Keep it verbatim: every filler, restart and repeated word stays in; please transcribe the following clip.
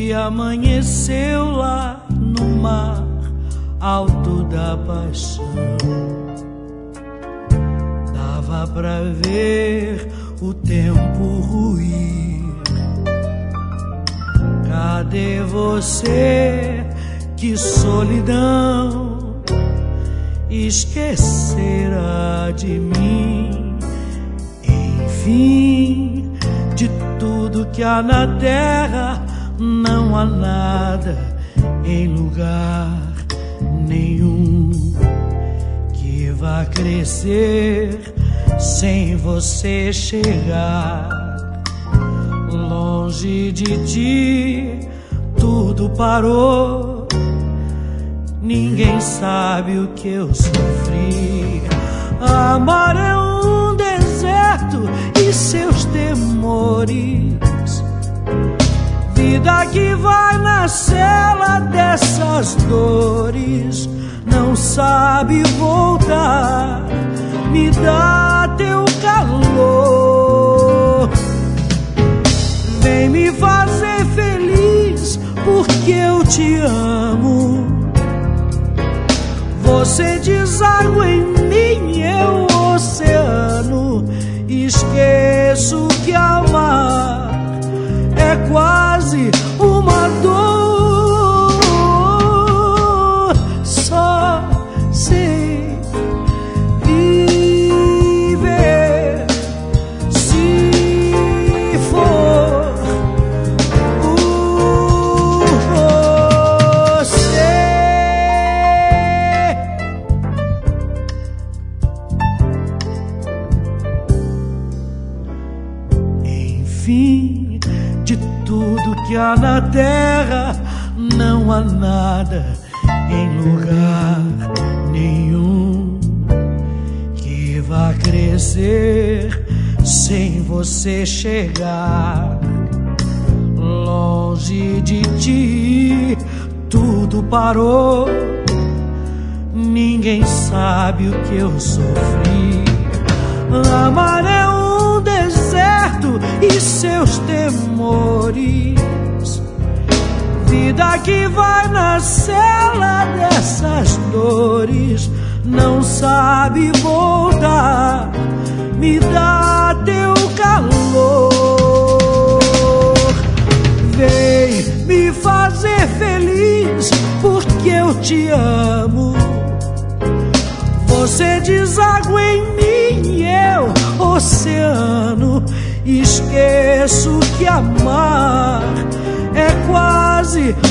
que amanheceu lá no mar alto da paixão. Dava pra ver o tempo ruir. Cadê você? Que solidão esquecerá de mim. Enfim, de tudo que há na terra, não há nada em lugar nenhum que vá crescer sem você chegar. Longe de ti tudo parou. Ninguém sabe o que eu sofri. Amar é um deserto e seus temores. Vida que vai na cela dessas dores. Não sabe voltar. Me dá teu calor. Vem me fazer feliz porque eu te amo. Você deságua em mim, eu oceano. Esqueço que amar é quase uma dor. Só sei viver se for por você. Enfim, de tudo que há na terra, não há nada em lugar nenhum que vá crescer sem você chegar. Longe de ti tudo parou. Ninguém sabe o que eu sofri. Amar é um deserto e seus temores. Vida que vai na cela dessas dores. Não sabe voltar. Me dá teu calor. Vem me fazer feliz porque eu te amo. Você deságua em mim, eu oceano. Esqueço que amar é quase